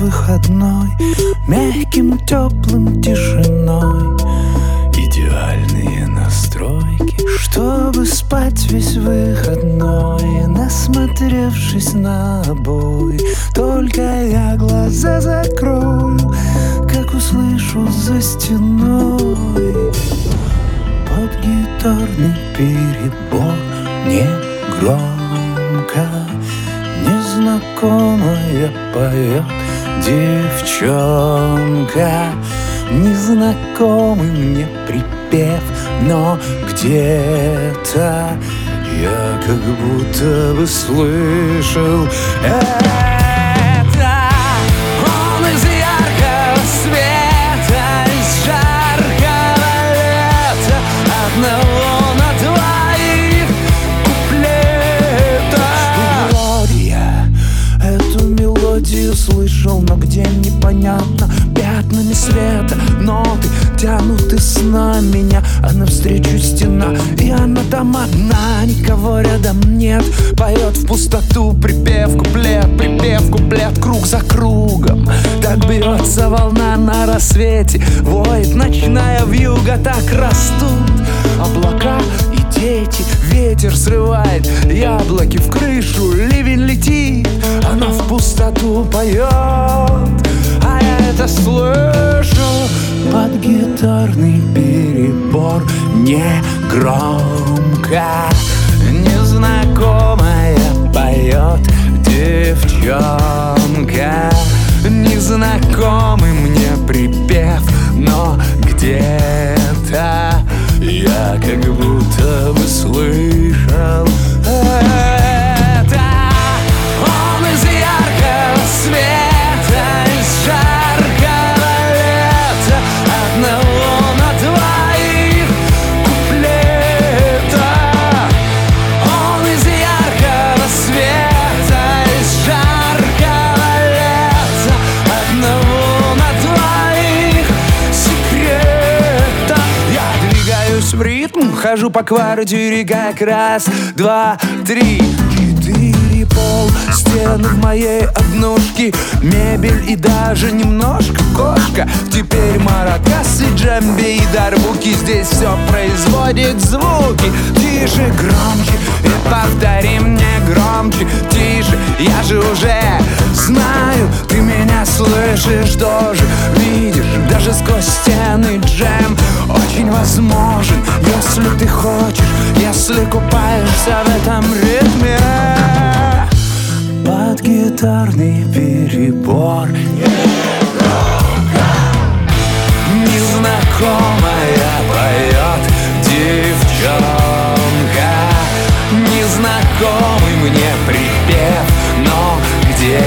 выходной, мягким, теплым тишиной. Идеальные настройки, чтобы спать весь выходной, насмотревшись на обои. Только я глаза закрою, как услышу за стеной под гитарный перебор негромко незнакомая поет девчонка. Незнакомый мне припев, но где-то я как будто бы слышал это. Он из яркого света, из жаркого лета, одного на двоих куплетов. Вроде я эту мелодию слышал, но где непонятно. Пятнами света ноты тянут из сна меня, а навстречу стена, и она там одна, никого рядом нет. Поет в пустоту припев, куплет, припев, куплет, круг за кругом. Так бьется волна на рассвете, воет ночная вьюга, так растут облака и дети. Ветер срывает яблоки в крышу, ливень летит, она в пустоту поет, а я это слышу под гитарный перебор негромко. Незнакомая поет девчонка. Незнакомый мне припев, но где-то я как будто бы слышал это. Он из яркого света, из жаркого лета, одного на двоих куплета. Он из яркого света, из жаркого лета, одного на двоих секрета. Я двигаюсь в ритм, хожу по квартире как раз, два, три, четыре, пол, стены в моей однушке, мебель и даже немножко кошка. Теперь маракас и джемби и дарбуки, здесь все производит звуки. Тише, громче и повтори мне громче. Тише, я же уже знаю, ты меня слышишь тоже, видишь, даже сквозь стены джем очень возможен, если ты хочешь, если купаешься в этом ритме. Под гитарный перебор незнакомая поет девчонка. Незнакомый мне припев, но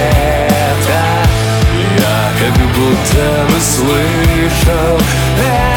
где-то я как будто бы слышал